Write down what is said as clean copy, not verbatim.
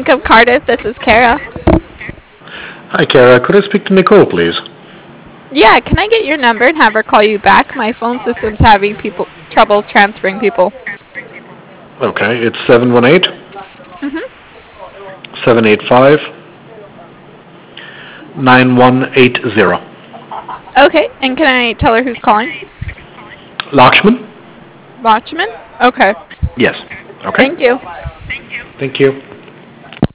Bank of Cardiff. This is Kara. Hi, Kara. Could I speak to Nicole, please? Yeah, can I get your number and have her call you back? My phone system's having people trouble transferring people. Okay, it's 718 Mhm. 785 9180. Okay, and can I tell her who's calling? Lakshman? Watchman? Okay. Yes. Okay. Thank you. Thank you.